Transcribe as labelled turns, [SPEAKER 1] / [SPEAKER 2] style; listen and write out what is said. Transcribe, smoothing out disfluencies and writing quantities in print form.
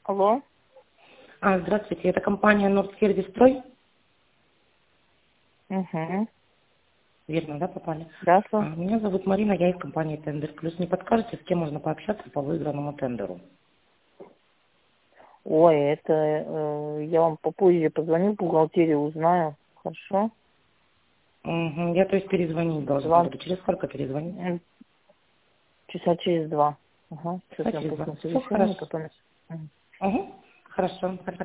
[SPEAKER 1] Алло.
[SPEAKER 2] Здравствуйте, это компания Нордсервис-Строй?
[SPEAKER 1] Угу.
[SPEAKER 2] Верно, да, попали?
[SPEAKER 1] Да, что?
[SPEAKER 2] Меня зовут Марина, я из компании Тендер Плюс. Не подскажете, с кем можно пообщаться по выигранному тендеру?
[SPEAKER 1] Ой, это я вам попозже позвоню, в бухгалтерию узнаю. Хорошо?
[SPEAKER 2] Угу, я, то есть, перезвонить должна
[SPEAKER 1] Два,
[SPEAKER 2] буду. Через сколько перезвонить?
[SPEAKER 1] часа через два. Ага. Сейчас
[SPEAKER 2] Часа
[SPEAKER 1] я
[SPEAKER 2] через два.
[SPEAKER 1] просто на
[SPEAKER 2] Все
[SPEAKER 1] совещании,
[SPEAKER 2] хорошо.
[SPEAKER 1] потом... Мгм.
[SPEAKER 2] Угу. Хорошо.